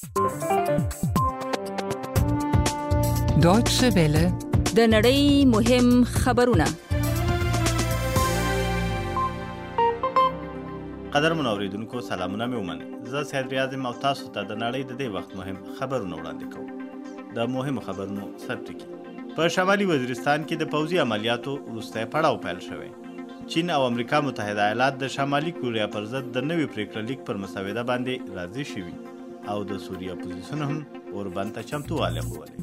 Deutsche Welle. د نړۍ مهم خبرونه. قدرمن اوریدونکو سلامونه مې ومنئ. زه سید ریاض یم او تاسو ته د نړۍ د دې وخت مهم خبرونه وړاندې کوم. د مهمو خبرونو سرټکي. په شمالي وزیرستان کې د پوځي عملیاتو وروستی پړاو پیل شوی. چین او امریکا متحده ایالات د شمالي کوریا پر ضد د نوي پریکړه لیک پر مسوده باندې راضي شوي او د سوریه اپوزیسیون هم اوربند ته چمتووالی ښوولی.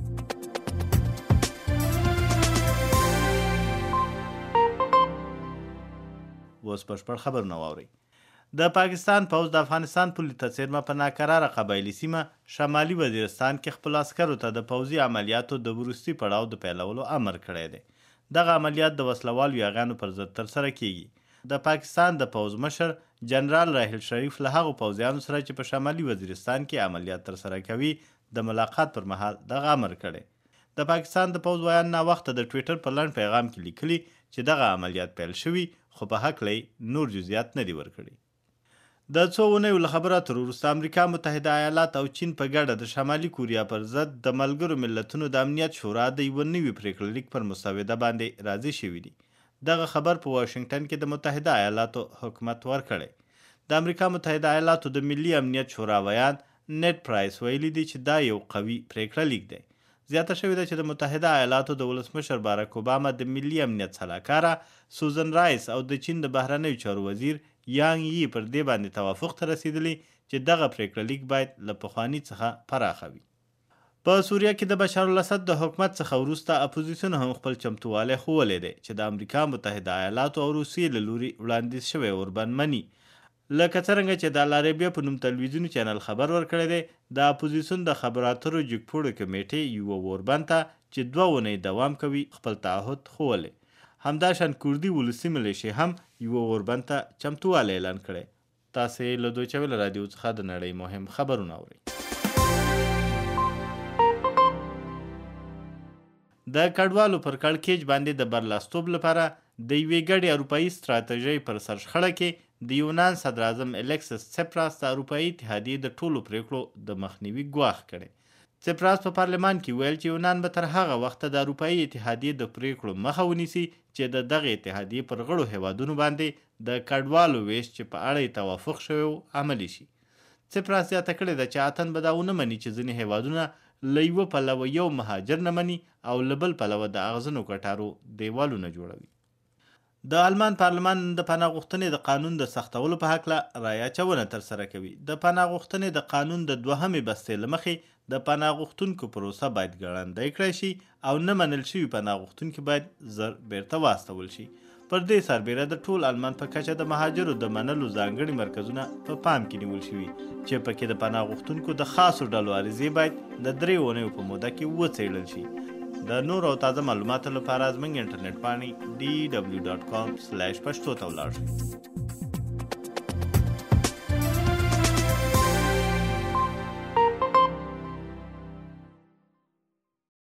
اوس بشپړ خبرونه واورئ. د پاکستان پوځ د افغانستان پولې ته څیرمه په ناکراره قبایلي سیمه شمالي وزیرستان کې خپلو عسکرو ته د پوځي عملیاتو د وروستي پړاو د پیلولو امر کړی دی. دغه عملیات د وسلوالو یاغیانو پر ضد ترسره کیږي. د پاکستان د پوځ مشر جنرال راحیل شریف له هغو پوځیانو سره چې په شمالي وزیرستان کې عملیات ترسره کوي د ملاقات پر مهال دغه امر کړی. د پاکستان د پوځ ویان ناوخته د ټویټر په لنډ پیغام کې لیکلي چې دغه عملیات پیل شوي خو په هکله نور جزئیات نه دي ورکړي. د څو اونیو له خبراتو وروسته امریکا متحده ایالات او چین په ګډه د شمالي کوریا پر ضد د ملګرو ملتونو د امنیت شورا د یوه نوي پریکړه لیک پر مسوده باندې راضي شوي دي. دغه خبر په واشنګټن کې د متحده ایالاتو حکومت ورکړی. د امریکا متحده ایالاتو د ملي امنیت شورا ویان نیټ پرایس ویلي دی چې دا یو قوي پریکړه لیک دی. زیاته شوې ده چې د متحده ایالاتو د ولسمشر باراک اوباما د ملي امنیت سلاکاره سوزن رایس او د چین د بهرنیو چارو وزیر یانګ یي پر دې باندې توافق ته رسیدلی چې دغه پریکړه لیک باید له پخواني څخه پراخه وي. په سوریه کې د بشار الاسد د حکومت څخه وروسته اپوزیسیون هم خپل چمتووالی ښوولی دی چې د امریکا متحده ایالاتو او روسیې له لوري وړاندیز شوی اوربند مني. لکه څرنګه چې د العربیه په نوم تلویزیوني چینل خبر ورکړی دی، د اپوزیسیون د خبرو اترو جګپوړو کمیټې یوه اوربند ته چې 2 اونۍ دوام کوي خپل تعهد ښوولی. همداشان کوردي ولسي ملیشې هم یوه اوربند ته چمتووالی اعلان کړی. تاسې له دویچه ویله رادیو څخه د نړۍ مهم خبرونه اورئ. د کډوالو پر کړکېچ باندې د برلاستوب لپاره د یوې ګډې اروپایي ستراتیژۍ پر سرشخړه کې د یونان صدراعظم الیکسس سپراس د اروپایي اتحادیې د ټولو پریکړو د مخنیوي ګواښ کړی. سپراس په پارلمان کې ویل چې یونان به تر هغه وخته د اروپایي اتحادیې د پریکړو مخه ونیسي چې د دغې اتحادیې پر غړو هیوادونو باندې د کډوالو ویش چې په اړه یې توافق شوی و عملي شي. سپراس زیاته کړې ده چې اتن به دا ونه مني چې ځینې هیوادونه له یوه پلوه یو مهاجر نه مني او له بل پلوه د اغزنو کټارو دیوالونه جوړوي. د آلمان پارلمان د پناه غوښتنې د قانون د سختولو په هکله رایه اچونه ترسره کوي. د پناه غوښتنې د قانون د 2مې بستې له مخې د پناه غوښتونکو پروسه باید ګړندۍ کړی شي او نه منل شوي پناه غوښتونکي باید زر بیرته واستول شي. پر دې سربیره د ټول آلمان په کچه د مهاجرو د منلو ځانګړي مرکزونه په پام کې نیول شوي چې پکې د پناه غوښتونکو د خاصو ډلو عریضې باید د 3 اونیو په موده کې وڅېړل شي. د نور او تازه معلوماتو لپاره زموږ انټرنیټ پاڼې dw.com/پښتو ته ولاړ شئ.